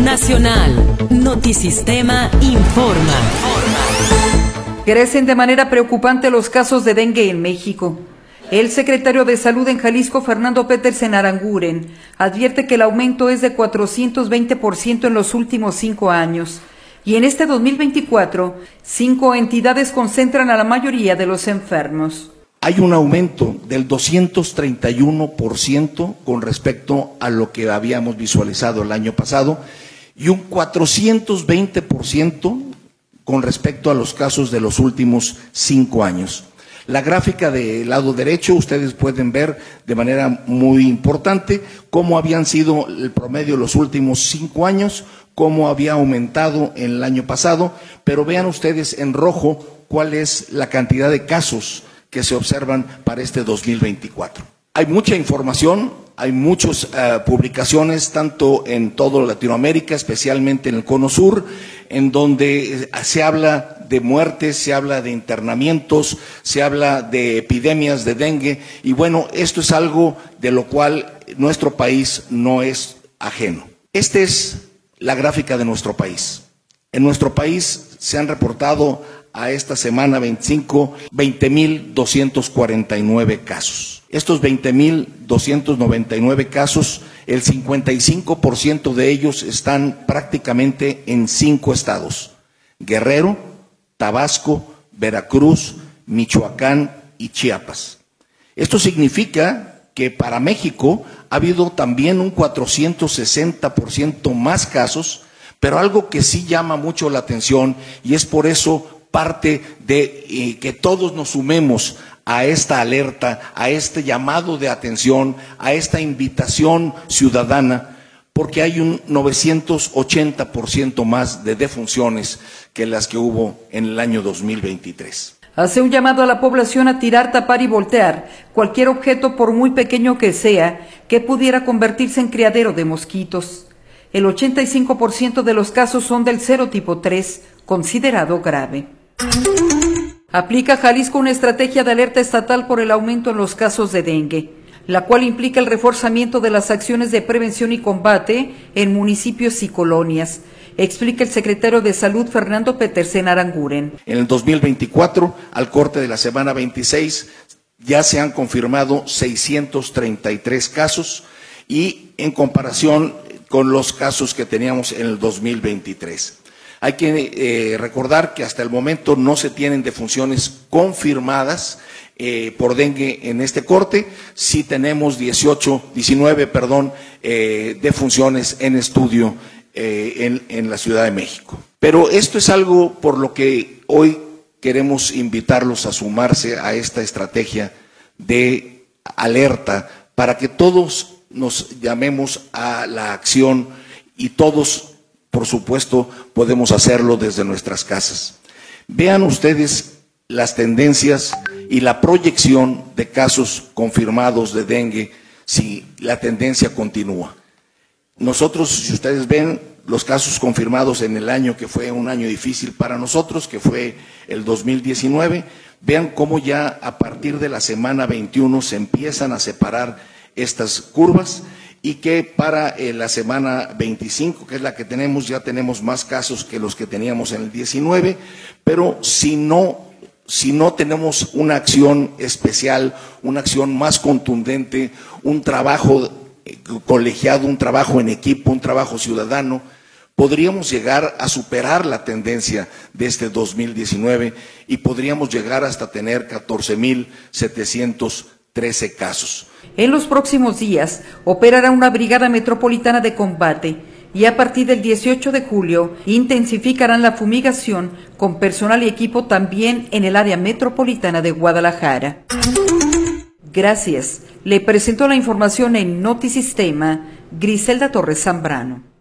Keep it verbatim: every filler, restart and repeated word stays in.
Nacional. Notisistema informa. Crecen de manera preocupante los casos de dengue en México. El secretario de Salud en Jalisco, Fernando Petersen Aranguren, advierte que el aumento es de cuatrocientos veinte por ciento en los últimos cinco años. Y en este dos mil veinticuatro, cinco entidades concentran a la mayoría de los enfermos. Hay un aumento del doscientos treinta y uno por ciento con respecto a lo que habíamos visualizado el año pasado y un cuatrocientos veinte por ciento con respecto a los casos de los últimos cinco años. La gráfica del lado derecho, ustedes pueden ver de manera muy importante cómo habían sido el promedio los últimos cinco años, cómo había aumentado en el año pasado, pero vean ustedes en rojo cuál es la cantidad de casos que se observan para este dos mil veinticuatro. Hay mucha información, hay muchas uh, publicaciones, tanto en toda Latinoamérica, especialmente en el Cono Sur, en donde se habla de muertes, se habla de internamientos, se habla de epidemias de dengue, y bueno, esto es algo de lo cual nuestro país no es ajeno. Esta es la gráfica de nuestro país. En nuestro país se han reportado a esta semana veinticinco, veinte mil doscientos cuarenta y nueve casos. Estos veinte mil doscientos noventa y nueve casos, el cincuenta y cinco por ciento de ellos están prácticamente en cinco estados: Guerrero, Tabasco, Veracruz, Michoacán y Chiapas. Esto significa que para México ha habido también un cuatrocientos sesenta por ciento más casos, pero algo que sí llama mucho la atención, y es por eso parte de eh, que todos nos sumemos a esta alerta, a este llamado de atención, a esta invitación ciudadana, porque hay un novecientos ochenta por ciento más de defunciones que las que hubo en el año dos mil veintitrés. Hace un llamado a la población a tirar, tapar y voltear cualquier objeto, por muy pequeño que sea, que pudiera convertirse en criadero de mosquitos. El ochenta y cinco por ciento de los casos son del serotipo tres, considerado grave. Aplica Jalisco una estrategia de alerta estatal por el aumento en los casos de dengue, la cual implica el reforzamiento de las acciones de prevención y combate en municipios y colonias, explica el secretario de Salud, Fernando Petersen Aranguren. En el dos mil veinticuatro, al corte de la semana veintiséis, ya se han confirmado seiscientos treinta y tres casos, y en comparación con los casos que teníamos en el dos mil veintitrés. Hay que eh, recordar que hasta el momento no se tienen defunciones confirmadas eh, por dengue en este corte. Sí tenemos dieciocho, diecinueve, perdón, eh, defunciones en estudio eh, en, en la Ciudad de México. Pero esto es algo por lo que hoy queremos invitarlos a sumarse a esta estrategia de alerta para que todos nos llamemos a la acción y todos, por supuesto, podemos hacerlo desde nuestras casas. Vean ustedes las tendencias y la proyección de casos confirmados de dengue si la tendencia continúa. Nosotros, si ustedes ven los casos confirmados en el año que fue un año difícil para nosotros, que fue el dos mil diecinueve, vean cómo ya a partir de la semana veintiuno se empiezan a separar estas curvas, y que para eh, la semana veinticinco, que es la que tenemos, ya tenemos más casos que los que teníamos en el diecinueve, pero si no, si no tenemos una acción especial, una acción más contundente, un trabajo eh, colegiado, un trabajo en equipo, un trabajo ciudadano, podríamos llegar a superar la tendencia de este dos mil diecinueve y podríamos llegar hasta tener catorce mil setecientos trece casos. En los próximos días operará una brigada metropolitana de combate y a partir del dieciocho de julio intensificarán la fumigación con personal y equipo también en el área metropolitana de Guadalajara. Gracias. Le presentó la información en Notisistema Griselda Torres Zambrano.